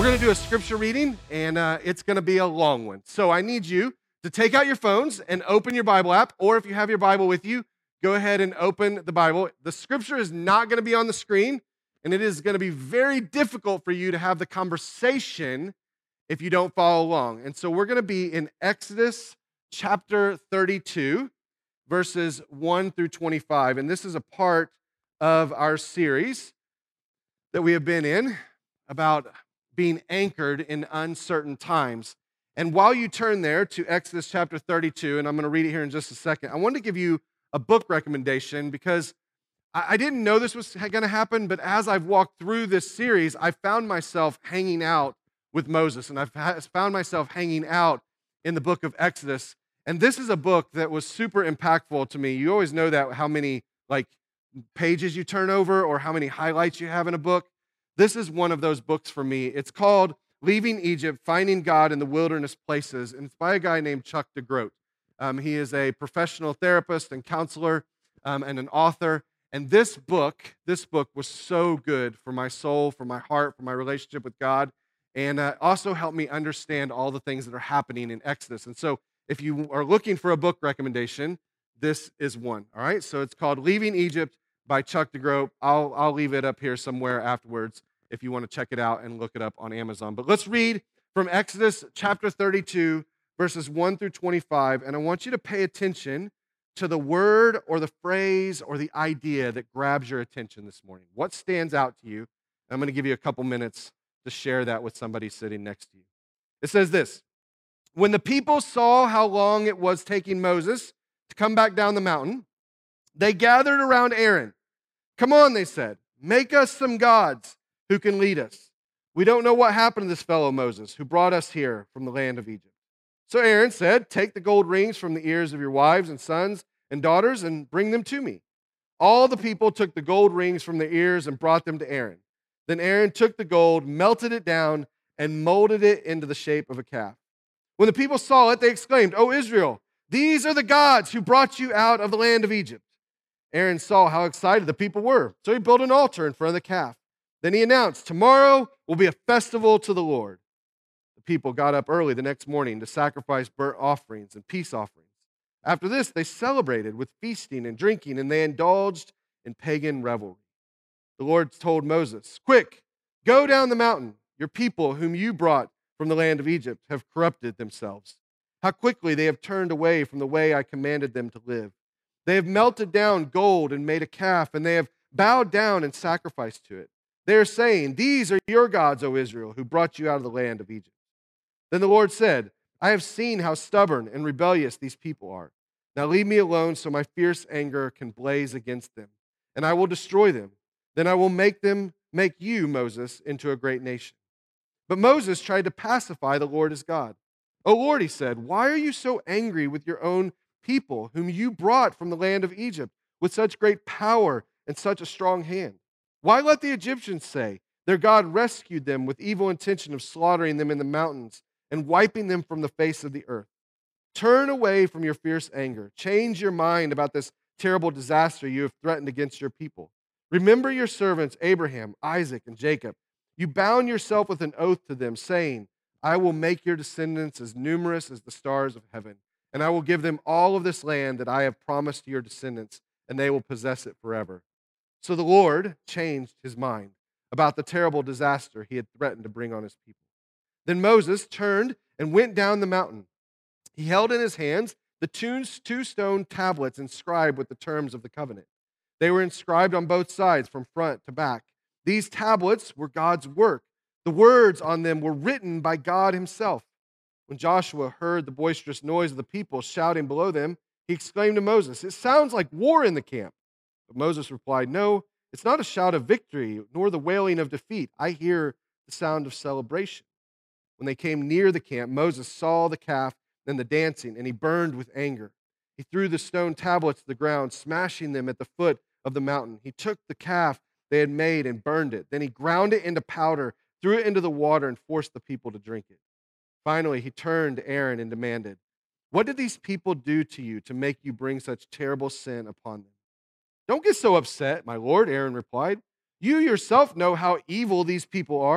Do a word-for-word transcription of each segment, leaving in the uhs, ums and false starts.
going to do a scripture reading, and uh, it's going to be a long one. So I need you to take out your phones and open your Bible app, or if you have your Bible with you, go ahead and open the Bible. The scripture is not going to be on the screen, and it is going to be very difficult for you to have the conversation if you don't follow along. And so we're going to be in Exodus chapter thirty-two, verses one through twenty-five, and this is a part of our series that we have been in about being anchored in uncertain times. And while you turn there to Exodus chapter thirty-two, and I'm going to read it here in just a second, I wanted to give you a book recommendation because I didn't know this was going to happen, but as I've walked through this series, I found myself hanging out with Moses, and I've found myself hanging out in the book of Exodus. And this is a book that was super impactful to me. You always know that, how many like pages you turn over or how many highlights you have in a book. This is one of those books for me. It's called Leaving Egypt, Finding God in the Wilderness Places, and it's by a guy named Chuck DeGroat. Um, he is a professional therapist and counselor um, and an author. And this book, this book was so good for my soul, for my heart, for my relationship with God, and uh, also helped me understand all the things that are happening in Exodus. And so if you are looking for a book recommendation, this is one, all right? So it's called Leaving Egypt by Chuck DeGroat. I'll, I'll leave it up here somewhere afterwards if you want to check it out and look it up on Amazon. But let's read from Exodus chapter thirty-two, verses one through twenty-five, and I want you to pay attention to the word or the phrase or the idea that grabs your attention this morning. What stands out to you? I'm going to give you a couple minutes to share that with somebody sitting next to you. It says this: when the people saw how long it was taking Moses to come back down the mountain, they gathered around Aaron. Come on, they said, make us some gods who can lead us. We don't know what happened to this fellow Moses who brought us here from the land of Egypt. So Aaron said, take the gold rings from the ears of your wives and sons and daughters and bring them to me. All the people took the gold rings from their ears and brought them to Aaron. Then Aaron took the gold, melted it down, and molded it into the shape of a calf. When the people saw it, they exclaimed, O Israel, these are the gods who brought you out of the land of Egypt. Aaron saw how excited the people were, so he built an altar in front of the calf. Then he announced, tomorrow will be a festival to the Lord. The people got up early the next morning to sacrifice burnt offerings and peace offerings. After this, they celebrated with feasting and drinking, and they indulged in pagan revelry. The Lord told Moses, quick, go down the mountain. Your people, whom you brought from the land of Egypt, have corrupted themselves. How quickly they have turned away from the way I commanded them to live. They have melted down gold and made a calf, and they have bowed down and sacrificed to it. They are saying, these are your gods, O Israel, who brought you out of the land of Egypt. Then the Lord said, I have seen how stubborn and rebellious these people are. Now leave me alone so my fierce anger can blaze against them, and I will destroy them. Then I will make them, make you, Moses, into a great nation. But Moses tried to pacify the Lord as God. O Lord, he said, why are you so angry with your own people, whom you brought from the land of Egypt with such great power and such a strong hand? Why let the Egyptians say their God rescued them with evil intention of slaughtering them in the mountains and wiping them from the face of the earth? Turn away from your fierce anger. Change your mind about this terrible disaster you have threatened against your people. Remember your servants Abraham, Isaac, and Jacob. You bound yourself with an oath to them, saying, I will make your descendants as numerous as the stars of heaven, and I will give them all of this land that I have promised to your descendants, and they will possess it forever. So the Lord changed his mind about the terrible disaster he had threatened to bring on his people. Then Moses turned and went down the mountain. He held in his hands the two stone tablets inscribed with the terms of the covenant. They were inscribed on both sides, from front to back. These tablets were God's work. The words on them were written by God himself. When Joshua heard the boisterous noise of the people shouting below them, he exclaimed to Moses, it sounds like war in the camp. But Moses replied, no, it's not a shout of victory, nor the wailing of defeat. I hear the sound of celebration. When they came near the camp, Moses saw the calf and the dancing, and he burned with anger. He threw the stone tablets to the ground, smashing them at the foot of the mountain. He took the calf they had made and burned it. Then he ground it into powder, threw it into the water, and forced the people to drink it. Finally, he turned to Aaron and demanded, what did these people do to you to make you bring such terrible sin upon them? Don't get so upset, my lord, Aaron replied. You yourself know how evil these people are.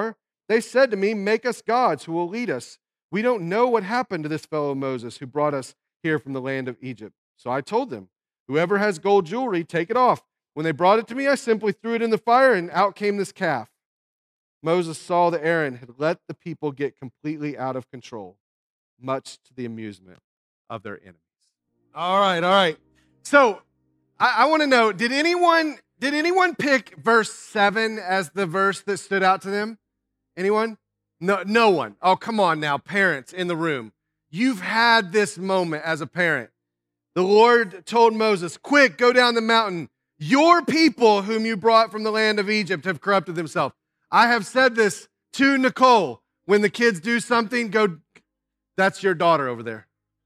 They said to me, 'Make us gods who will lead us. We don't know what happened to this fellow Moses who brought us here from the land of Egypt.' So I told them, 'Whoever has gold jewelry, take it off.' When they brought it to me, I simply threw it in the fire, and out came this calf." Moses saw that Aaron had let the people get completely out of control, much to the amusement of their enemies. All right, all right. So I, I want to know, did anyone did anyone pick verse seven as the verse that stood out to them? Anyone? No, no one. Oh, come on now, parents in the room. You've had this moment as a parent. The Lord told Moses, "Quick, go down the mountain. Your people whom you brought from the land of Egypt have corrupted themselves." I have said this to Nicole. When the kids do something, go, "That's your daughter over there.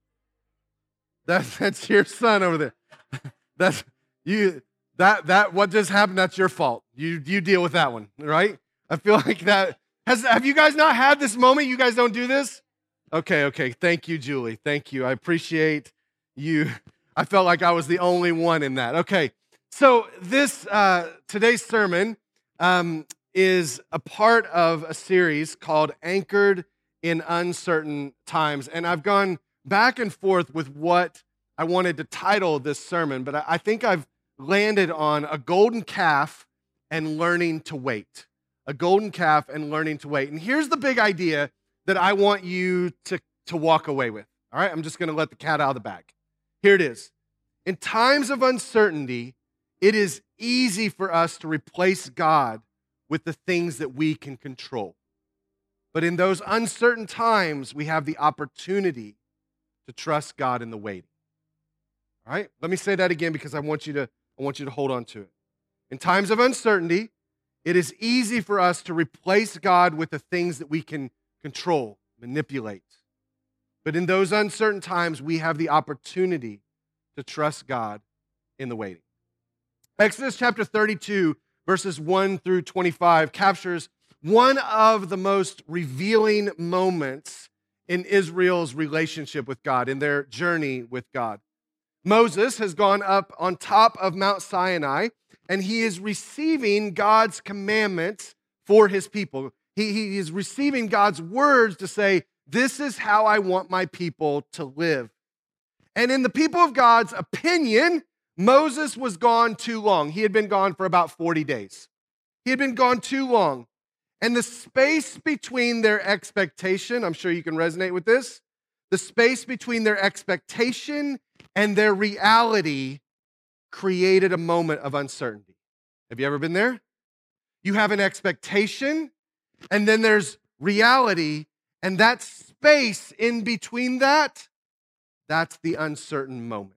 That's, that's your son over there. That's you. That that what just happened, that's your fault. You you deal with that one, right?" I feel like that. Has, have you guys not had this moment? You guys don't do this? Okay, okay. Thank you, Julie. Thank you. I appreciate you. I felt like I was the only one in that. Okay, so this uh, today's sermon um, is a part of a series called Anchored in Uncertain Times. And I've gone back and forth with what I wanted to title this sermon, but I think I've landed on a golden calf and learning to wait. A golden calf and learning to wait. And here's the big idea that I want you to, to walk away with. All right, I'm just going to let the cat out of the bag. Here it is. In times of uncertainty, it is easy for us to replace God with the things that we can control. But in those uncertain times, we have the opportunity to trust God in the waiting. All right? Let me say that again because I want you to, I want you to hold on to it. In times of uncertainty, it is easy for us to replace God with the things that we can control, manipulate. But in those uncertain times, we have the opportunity to trust God in the waiting. Exodus chapter thirty-two, verses one through twenty-five, captures one of the most revealing moments in Israel's relationship with God, in their journey with God. Moses has gone up on top of Mount Sinai, and he is receiving God's commandments for his people. He, he is receiving God's words to say, "This is how I want my people to live." And in the people of God's opinion, Moses was gone too long. He had been gone for about forty days. He had been gone too long. And the space between their expectation, I'm sure you can resonate with this, the space between their expectation and their reality created a moment of uncertainty. Have you ever been there? You have an expectation, and then there's reality, and that space in between that, that's the uncertain moment.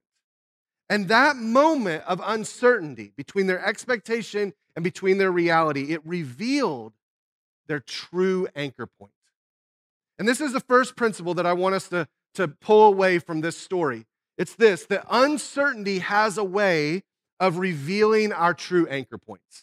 And that moment of uncertainty between their expectation and between their reality, it revealed their true anchor point. And this is the first principle that I want us to, to pull away from this story. It's this, that uncertainty has a way of revealing our true anchor points.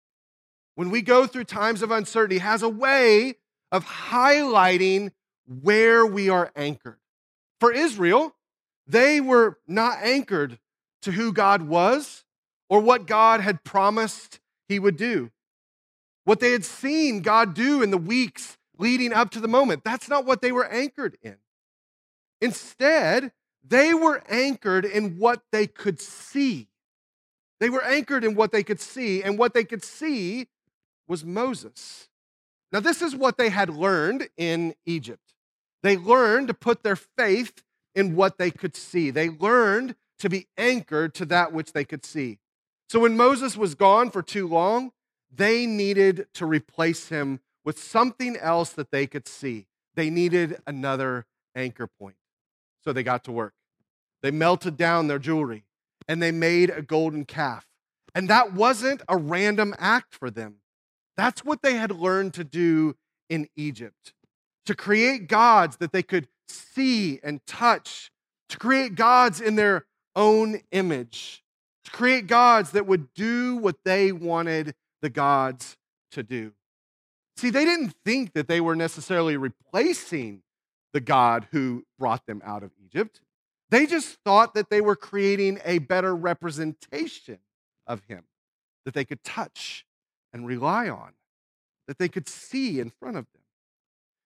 When we go through times of uncertainty, it has a way of highlighting where we are anchored. For Israel, they were not anchored to who God was or what God had promised he would do. What they had seen God do in the weeks leading up to the moment, that's not what they were anchored in. Instead, they were anchored in what they could see. They were anchored in what they could see, and what they could see was Moses. Now, this is what they had learned in Egypt. They learned to put their faith in what they could see. They learned to be anchored to that which they could see. So when Moses was gone for too long, they needed to replace him with something else that they could see. They needed another anchor point. So they got to work. They melted down their jewelry, and they made a golden calf. And that wasn't a random act for them. That's what they had learned to do in Egypt, to create gods that they could see and touch, to create gods in their own image, to create gods that would do what they wanted the gods to do. See, they didn't think that they were necessarily replacing the God who brought them out of Egypt. They just thought that they were creating a better representation of him that they could touch and rely on, that they could see in front of them.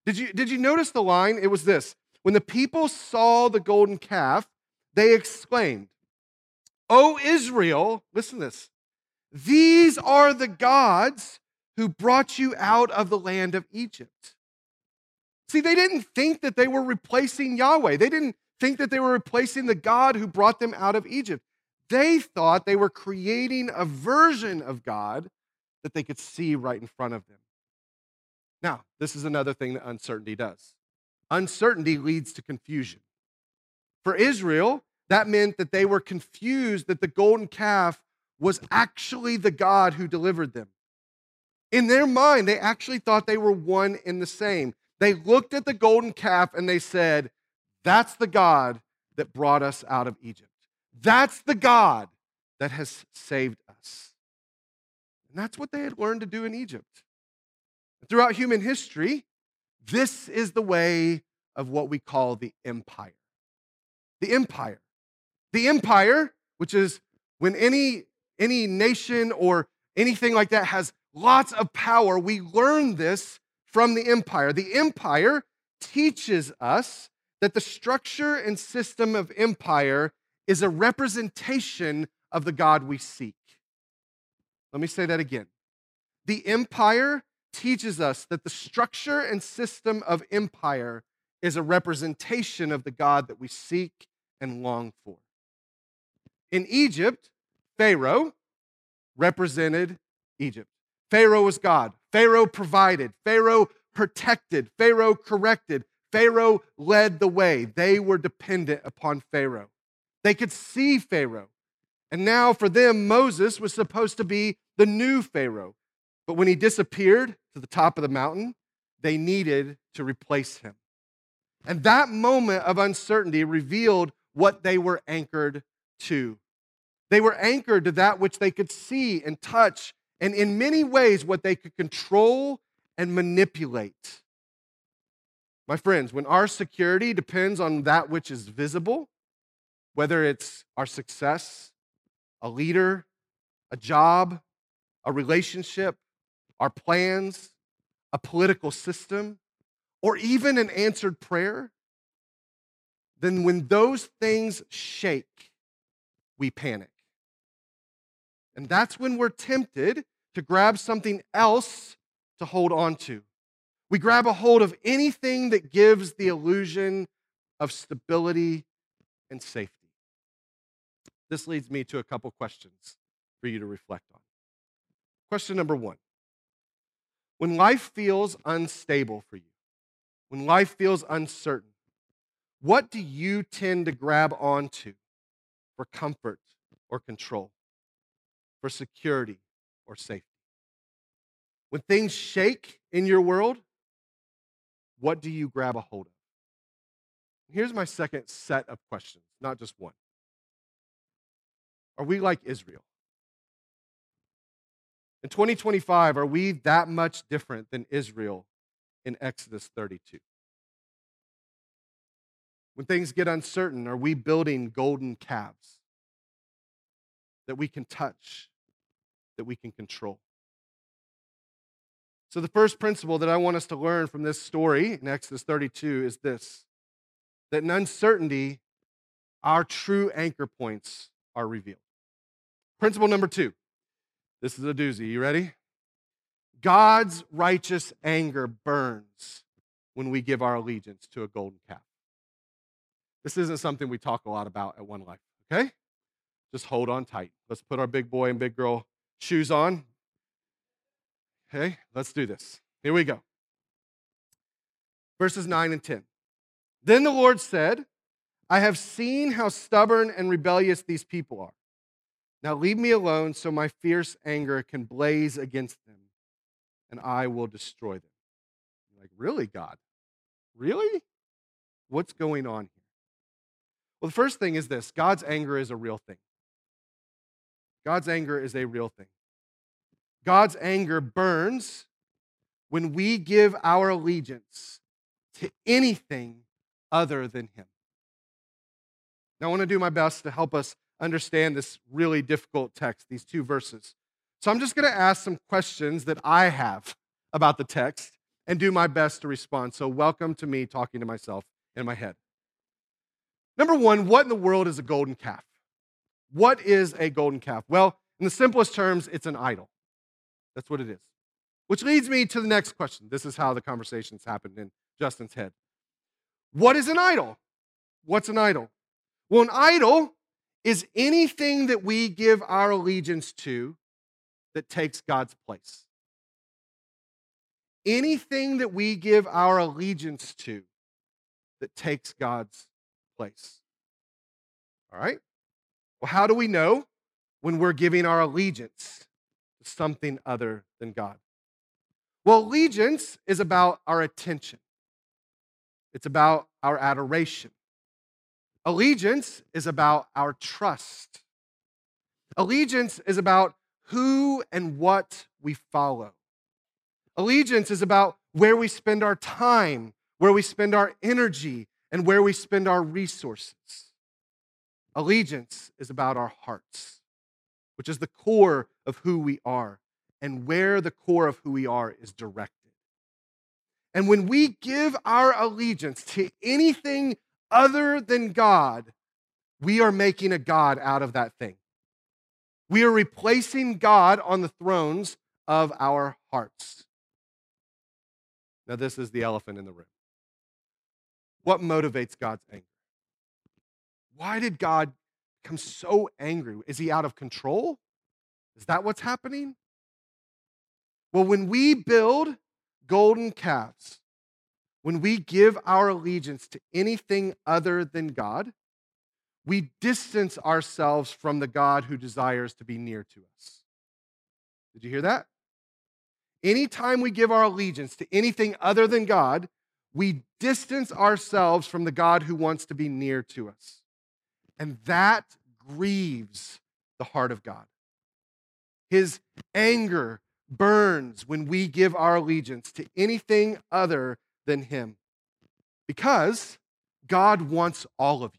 Did you, did you notice the line? It was this. When the people saw the golden calf, they exclaimed, "O Israel," listen to this, "these are the gods who brought you out of the land of Egypt." See, they didn't think that they were replacing Yahweh. They didn't think that they were replacing the God who brought them out of Egypt. They thought they were creating a version of God that they could see right in front of them. Now, this is another thing that uncertainty does. Uncertainty leads to confusion. For Israel, that meant that they were confused that the golden calf was actually the God who delivered them. In their mind, they actually thought they were one and the same. They looked at the golden calf and they said, "That's the God that brought us out of Egypt. That's the God that has saved us." And that's what they had learned to do in Egypt. Throughout human history, this is the way of what we call the empire. The empire. The empire, which is when any, any nation or anything like that has lots of power, we learn this from the empire. The empire teaches us that the structure and system of empire is a representation of the God we seek. Let me say that again. The empire teaches us that the structure and system of empire is a representation of the God that we seek and long for. In Egypt, Pharaoh represented Egypt. Pharaoh was God. Pharaoh provided. Pharaoh protected. Pharaoh corrected. Pharaoh led the way. They were dependent upon Pharaoh. They could see Pharaoh. And now for them, Moses was supposed to be the new Pharaoh. But when he disappeared to the top of the mountain, they needed to replace him. And that moment of uncertainty revealed what they were anchored to. They were anchored to that which they could see and touch, and in many ways, what they could control and manipulate. My friends, when our security depends on that which is visible, whether it's our success, a leader, a job, a relationship, our plans, a political system, or even an answered prayer, then when those things shake, we panic. And that's when we're tempted to grab something else to hold on to. We grab a hold of anything that gives the illusion of stability and safety. This leads me to a couple questions for you to reflect on. Question number one. When life feels unstable for you, when life feels uncertain, what do you tend to grab onto for comfort or control, for security or safety? When things shake in your world, what do you grab a hold of? Here's my second set of questions, not just one. Are we like Israel? In twenty twenty-five, are we that much different than Israel in Exodus thirty-two? When things get uncertain, are we building golden calves that we can touch, that we can control? So the first principle that I want us to learn from this story in Exodus thirty-two is this, that in uncertainty, our true anchor points are revealed. Principle number two. This is a doozy. You ready? God's righteous anger burns when we give our allegiance to a golden calf. This isn't something we talk a lot about at One Life, okay? Just hold on tight. Let's put our big boy and big girl shoes on. Okay, let's do this. Here we go. Verses nine and ten. Then the Lord said, "I have seen how stubborn and rebellious these people are. Now leave me alone so my fierce anger can blaze against them, and I will destroy them." You're like, really, God? Really? What's going on here? Well, the first thing is this. God's anger is a real thing. God's anger is a real thing. God's anger burns when we give our allegiance to anything other than Him. Now, I want to do my best to help us understand this really difficult text, these two verses. So I'm just going to ask some questions that I have about the text, and do my best to respond. So welcome to me talking to myself in my head. Number one, what in the world is a golden calf? What is a golden calf? Well, in the simplest terms, it's an idol. That's what it is. Which leads me to the next question. This is how the conversations happened in Justin's head. What is an idol? What's an idol? Well, an idol is anything that we give our allegiance to that takes God's place. Anything that we give our allegiance to that takes God's place. All right? Well, how do we know when we're giving our allegiance to something other than God? Well, allegiance is about our attention. It's about our adoration. Allegiance is about our trust. Allegiance is about who and what we follow. Allegiance is about where we spend our time, where we spend our energy, and where we spend our resources. Allegiance is about our hearts, which is the core of who we are, and where the core of who we are is directed. And when we give our allegiance to anything other than God, we are making a God out of that thing. We are replacing God on the thrones of our hearts. Now, this is the elephant in the room. What motivates God's anger? Why did God become so angry? Is he out of control? Is that what's happening? Well, when we build golden calves, when we give our allegiance to anything other than God, we distance ourselves from the God who desires to be near to us. Did you hear that? Anytime we give our allegiance to anything other than God, we distance ourselves from the God who wants to be near to us. And that grieves the heart of God. His anger burns when we give our allegiance to anything other than him. Because God wants all of you.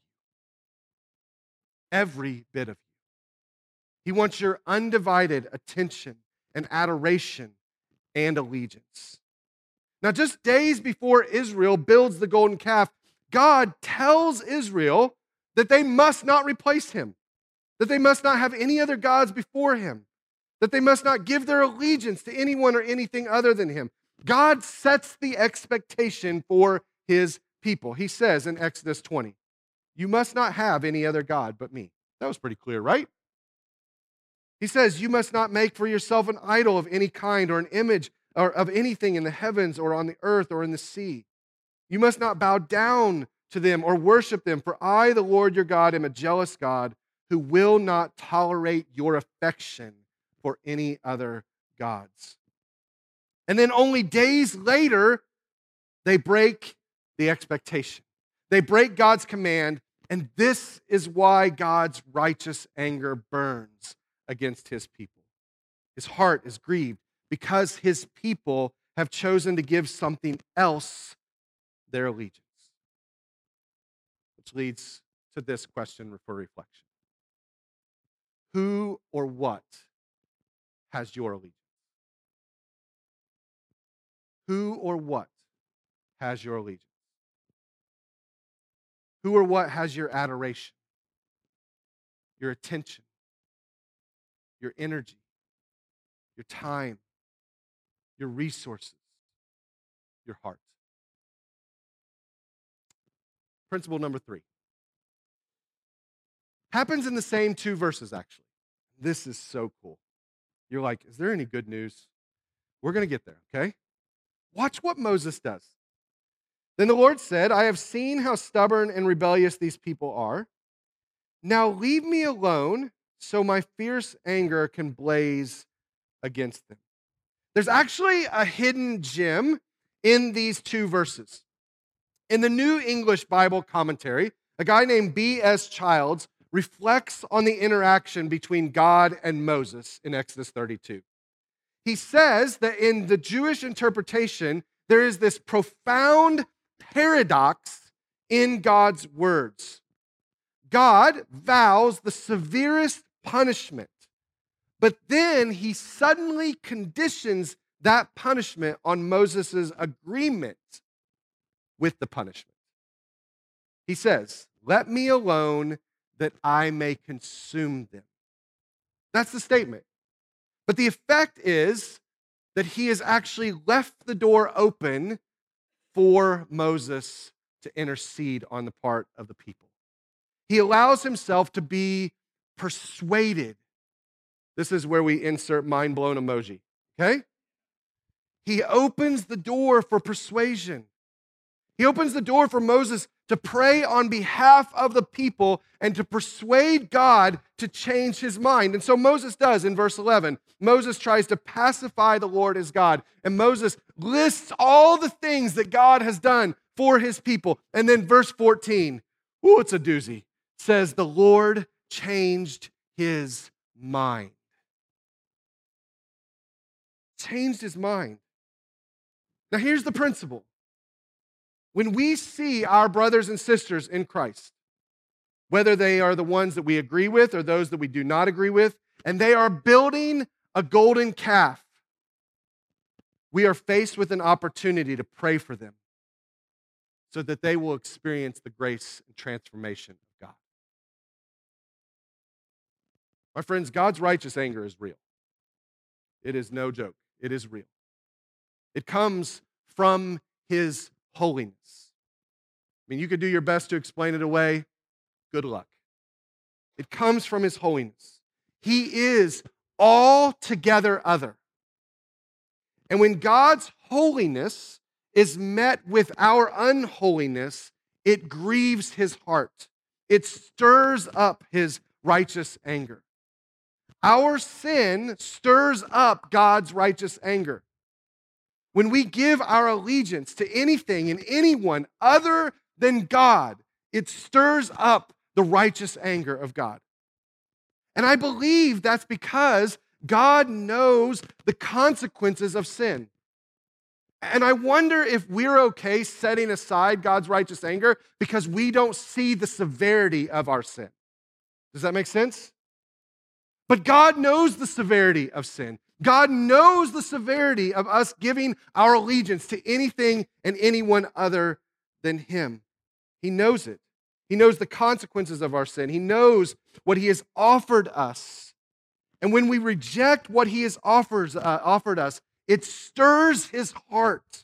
Every bit of you. He wants your undivided attention and adoration and allegiance. Now, just days before Israel builds the golden calf, God tells Israel that they must not replace him, that they must not have any other gods before him, that they must not give their allegiance to anyone or anything other than him. God sets the expectation for his people. He says in Exodus twenty, you must not have any other God but me. That was pretty clear, right? He says, you must not make for yourself an idol of any kind or an image or of anything in the heavens or on the earth or in the sea. You must not bow down to them or worship them, for I, the Lord your God, am a jealous God who will not tolerate your affection for any other gods. And then only days later, they break the expectation. They break God's command, and this is why God's righteous anger burns against his people. His heart is grieved because his people have chosen to give something else their allegiance. Which leads to this question for reflection. Who or what has your allegiance? Who or what has your allegiance? Who or what has your adoration, your attention, your energy, your time, your resources, your heart? Principle number three. Happens in the same two verses, actually. This is so cool. You're like, is there any good news? We're going to get there, okay? Watch what Moses does. Then the Lord said, I have seen how stubborn and rebellious these people are. Now leave me alone so my fierce anger can blaze against them. There's actually a hidden gem in these two verses. In the New English Bible Commentary, a guy named B S Childs reflects on the interaction between God and Moses in Exodus thirty-two. He says that in the Jewish interpretation, there is this profound paradox in God's words. God vows the severest punishment, but then he suddenly conditions that punishment on Moses' agreement with the punishment. He says, "Let me alone that I may consume them." That's the statement. But the effect is that he has actually left the door open for Moses to intercede on the part of the people. He allows himself to be persuaded. This is where we insert mind blown emoji, okay? He opens the door for persuasion. He opens the door for Moses to pray on behalf of the people and to persuade God to change his mind. And so Moses does in verse eleven. Moses tries to pacify the Lord as God. And Moses lists all the things that God has done for his people. And then verse fourteen, ooh, it's a doozy, says the Lord changed his mind. Changed his mind. Now here's the principle. When we see our brothers and sisters in Christ, whether they are the ones that we agree with or those that we do not agree with, and they are building a golden calf, we are faced with an opportunity to pray for them so that they will experience the grace and transformation of God. My friends, God's righteous anger is real. It is no joke. It is real. It comes from his holiness. I mean, you could do your best to explain it away. Good luck. It comes from his holiness. He is altogether other. And when God's holiness is met with our unholiness, it grieves his heart. It stirs up his righteous anger. Our sin stirs up God's righteous anger. When we give our allegiance to anything and anyone other than God, it stirs up the righteous anger of God. And I believe that's because God knows the consequences of sin. And I wonder if we're okay setting aside God's righteous anger because we don't see the severity of our sin. Does that make sense? But God knows the severity of sin. God knows the severity of us giving our allegiance to anything and anyone other than him. He knows it. He knows the consequences of our sin. He knows what he has offered us. And when we reject what he has offers, uh, offered us, it stirs his heart.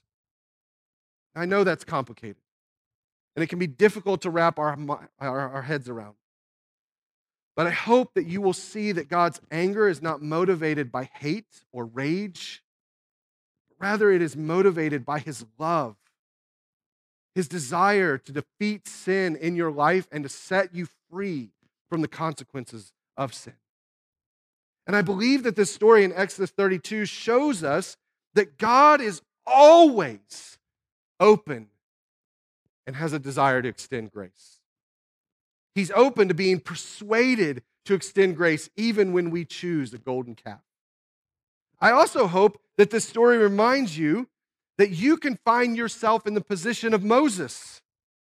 I know that's complicated. And it can be difficult to wrap our, our, our heads around. But I hope that you will see that God's anger is not motivated by hate or rage. Rather, it is motivated by his love, his desire to defeat sin in your life and to set you free from the consequences of sin. And I believe that this story in Exodus thirty-two shows us that God is always open and has a desire to extend grace. He's open to being persuaded to extend grace even when we choose a golden calf. I also hope that this story reminds you that you can find yourself in the position of Moses.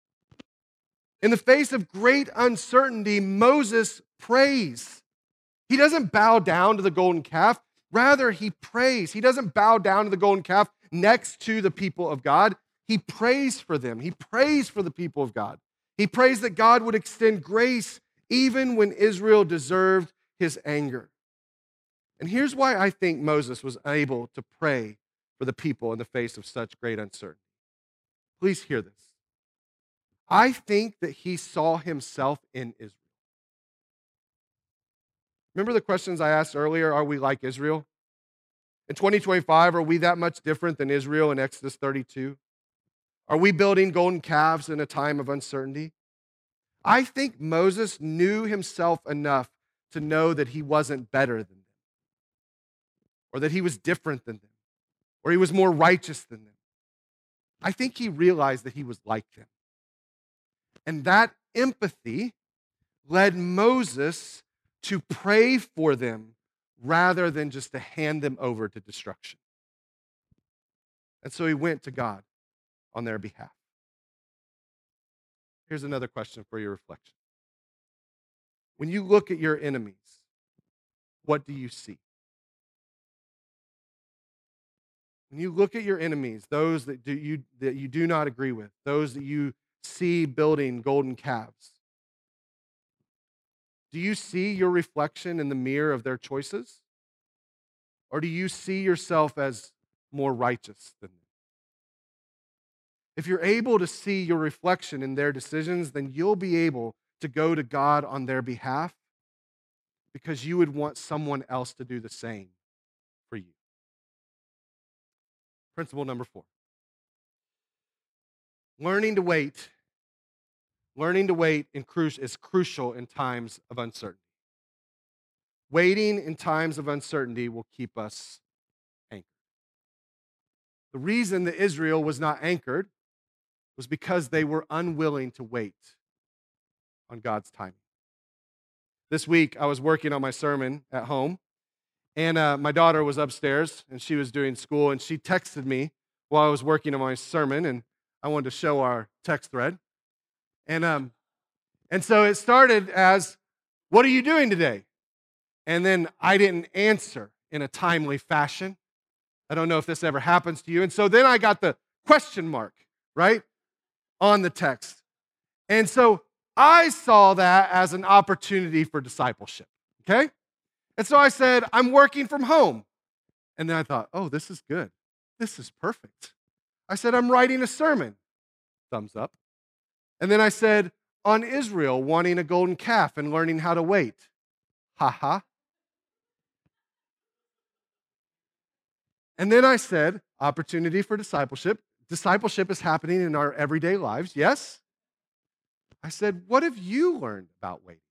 In the face of great uncertainty, Moses prays. He doesn't bow down to the golden calf. Rather, he prays. He doesn't bow down to the golden calf next to the people of God. He prays for them. He prays for the people of God. He prays that God would extend grace even when Israel deserved his anger. And here's why I think Moses was able to pray for the people in the face of such great uncertainty. Please hear this. I think that he saw himself in Israel. Remember the questions I asked earlier? Are we like Israel? In twenty twenty-five, are we that much different than Israel in Exodus thirty-two? Are we building golden calves in a time of uncertainty? I think Moses knew himself enough to know that he wasn't better than them, or that he was different than them, or he was more righteous than them. I think he realized that he was like them. And that empathy led Moses to pray for them rather than just to hand them over to destruction. And so he went to God on their behalf. Here's another question for your reflection. When you look at your enemies, what do you see? When you look at your enemies, those that, do you, that you do not agree with, those that you see building golden calves, do you see your reflection in the mirror of their choices? Or do you see yourself as more righteous than them? If you're able to see your reflection in their decisions, then you'll be able to go to God on their behalf because you would want someone else to do the same for you. Principle number four. Learning to wait. Learning to wait is crucial in times of uncertainty. Waiting in times of uncertainty will keep us anchored. The reason that Israel was not anchored was because they were unwilling to wait on God's timing. This week, I was working on my sermon at home, and uh, my daughter was upstairs, and she was doing school, and she texted me while I was working on my sermon, and I wanted to show our text thread. And, um, and so it started as, "What are you doing today?" And then I didn't answer in a timely fashion. I don't know if this ever happens to you. And so then I got the question mark, right, on the text. And so I saw that as an opportunity for discipleship, okay? And so I said, "I'm working from home." And then I thought, oh, this is good. This is perfect. I said, "I'm writing a sermon." Thumbs up. And then I said, "On Israel wanting a golden calf and learning how to wait." Ha ha. And then I said, "Opportunity for discipleship." Discipleship is happening in our everyday lives, yes? I said, "What have you learned about waiting?"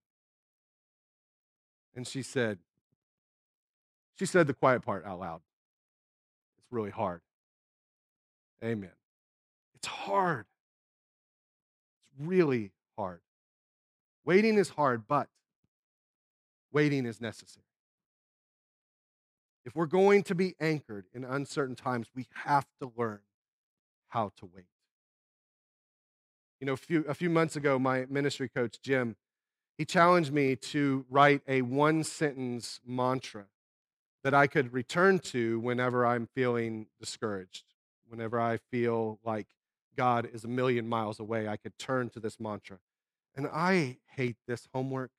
And she said, she said the quiet part out loud. "It's really hard." Amen. It's hard. It's really hard. Waiting is hard, but waiting is necessary. If we're going to be anchored in uncertain times, we have to learn how to wait. You know, a few, a few months ago, my ministry coach, Jim, he challenged me to write a one-sentence mantra that I could return to whenever I'm feeling discouraged, whenever I feel like God is a million miles away. I could turn to this mantra. And I hate this homework.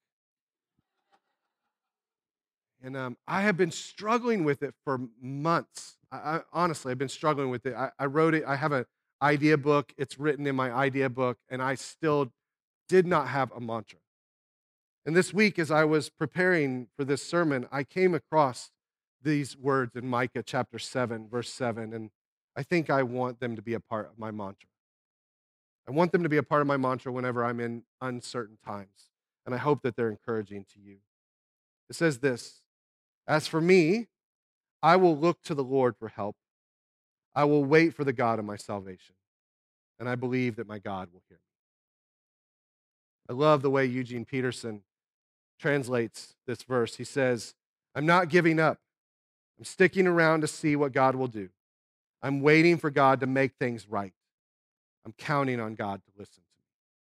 And um, I have been struggling with it for months. I, I, honestly, I've been struggling with it. I, I wrote it. I have an idea book. It's written in my idea book, and I still did not have a mantra. And this week, as I was preparing for this sermon, I came across these words in Micah chapter seven, verse seven, and I think I want them to be a part of my mantra. I want them to be a part of my mantra whenever I'm in uncertain times, and I hope that they're encouraging to you. It says this: "As for me, I will look to the Lord for help. I will wait for the God of my salvation, and I believe that my God will hear me." I love the way Eugene Peterson translates this verse. He says, "I'm not giving up. I'm sticking around to see what God will do. I'm waiting for God to make things right. I'm counting on God to listen to me."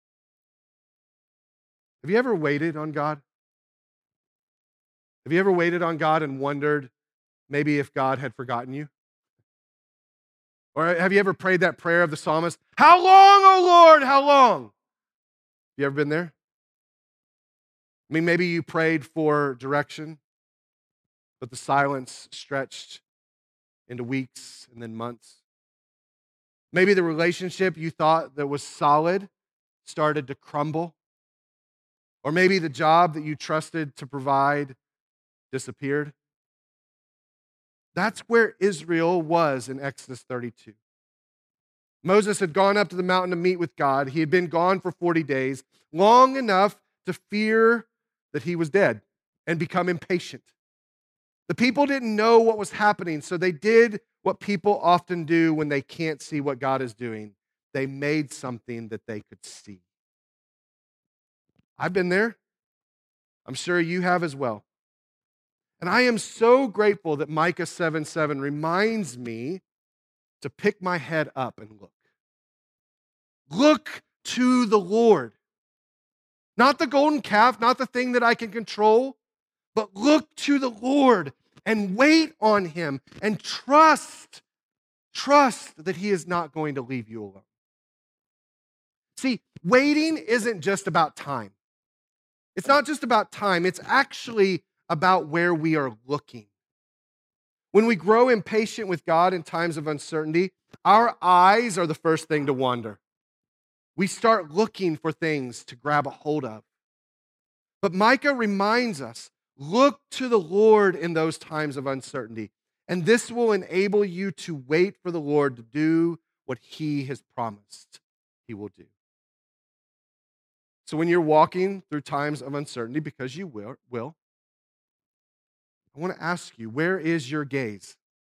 Have you ever waited on God? Have you ever waited on God and wondered maybe if God had forgotten you? Or have you ever prayed that prayer of the psalmist, "How long, O Lord, how long?" You ever been there? I mean, maybe you prayed for direction, but the silence stretched into weeks and then months. Maybe the relationship you thought that was solid started to crumble. Or maybe the job that you trusted to provide disappeared. That's where Israel was in Exodus thirty-two. Moses had gone up to the mountain to meet with God. He had been gone for forty days, long enough to fear that he was dead and become impatient. The people didn't know what was happening, so they did what people often do when they can't see what God is doing. They made something that they could see. I've been there. I'm sure you have as well. And I am so grateful that Micah seven seven reminds me to pick my head up and look. Look to the Lord. Not the golden calf, not the thing that I can control, but look to the Lord and wait on him and trust Trust that He is not going to leave you alone. See, waiting isn't just about time. It's not just about time, it's actually about where we are looking. When we grow impatient with God in times of uncertainty, our eyes are the first thing to wander. We start looking for things to grab a hold of. But Micah reminds us, look to the Lord in those times of uncertainty, and this will enable you to wait for the Lord to do what He has promised He will do. So when you're walking through times of uncertainty, because you will, will I want to ask you, where is your gaze?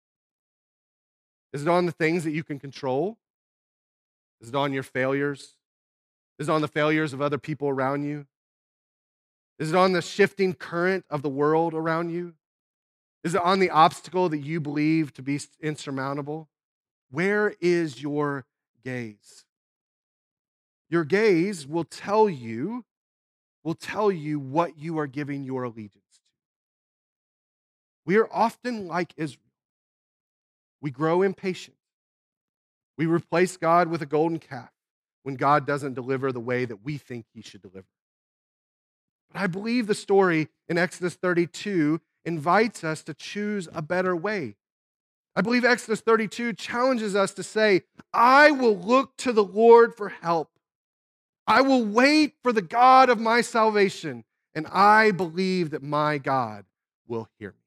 Is it on the things that you can control? Is it on your failures? Is it on the failures of other people around you? Is it on the shifting current of the world around you? Is it on the obstacle that you believe to be insurmountable? Where is your gaze? Your gaze will tell you, will tell you what you are giving your allegiance to. We are often like Israel. We grow impatient. We replace God with a golden calf when God doesn't deliver the way that we think He should deliver. But I believe the story in Exodus thirty-two invites us to choose a better way. I believe Exodus thirty-two challenges us to say, I will look to the Lord for help. I will wait for the God of my salvation, and I believe that my God will hear me.